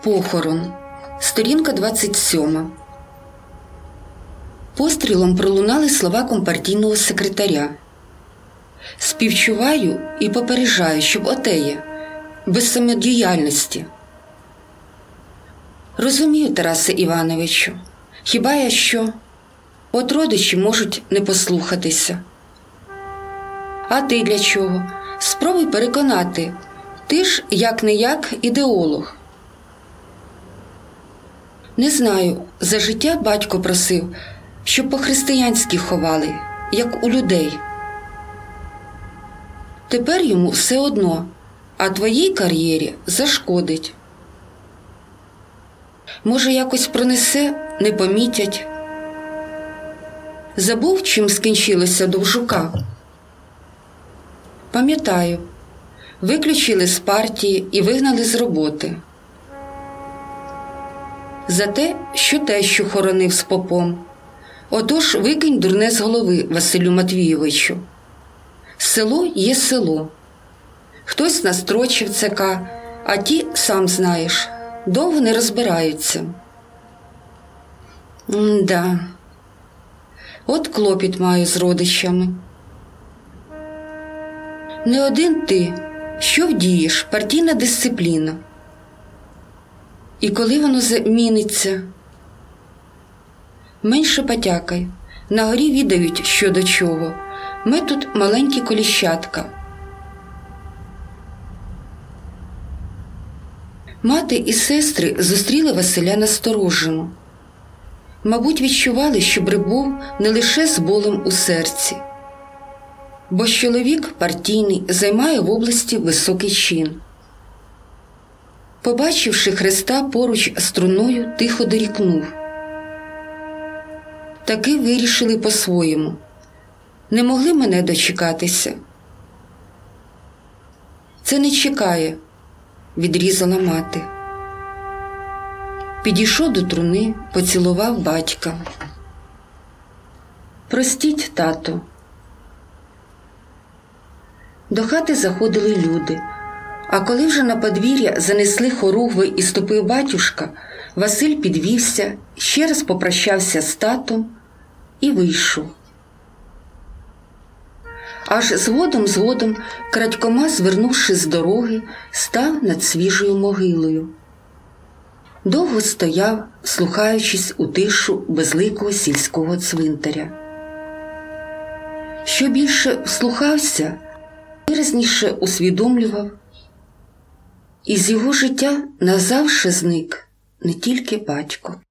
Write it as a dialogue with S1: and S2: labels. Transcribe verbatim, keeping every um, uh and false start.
S1: Похорон. Сторінка двадцять сьома. Пострілом пролунали слова компартійного секретаря. «Співчуваю і попереджаю, щоб отеє, без самодіяльності». «Розумію, Тарасе Івановичу, хіба я що? От родичі можуть не послухатися». «А ти для чого? Спробуй переконати. Ти ж, як-не-як, ідеолог». «Не знаю, за життя батько просив, щоб по-християнськи ховали, як у людей. Тепер йому все одно, а твоїй кар'єрі зашкодить. Може, якось пронесе, не помітять». «Забув, чим скінчилося Довжука?» «Пам'ятаю. Виключили з партії і вигнали з роботи. За те, що тещу хоронив з попом. Отож викинь дурне з голови, Василю Матвійовичу. Село є село. Хтось настрочив ЦК, а ті, сам знаєш, довго не розбираються». «М-да. От клопіт маю з родичами». «Не один ти. Що вдієш? Партійна дисципліна. І коли воно зміниться?» «Менше потякай. На горі відають, що до чого. Ми тут маленькі коліщатка». Мати і сестри зустріли Василя насторожено. Мабуть, відчували, що прибув не лише з болем у серці, бо чоловік партійний займає в області високий чин. Побачивши Хреста поруч з труною, тихо дорікнув: «Таки вирішили по-своєму. Не могли мене дочекатися?» «Це не чекає», – відрізала мати. Підійшов до труни, поцілував батька. «Простіть, тату». До хати заходили люди, а коли вже на подвір'я занесли хоругви і ступив батюшка, Василь підвівся, ще раз попрощався з татом і вийшов. Аж згодом-згодом, крадькома звернувши з дороги, став над свіжою могилою. Довго стояв, слухаючись у тишу безликого сільського цвинтаря. Що більше вслухався, виразніше усвідомлював, із його життя назавше зник не тільки батько.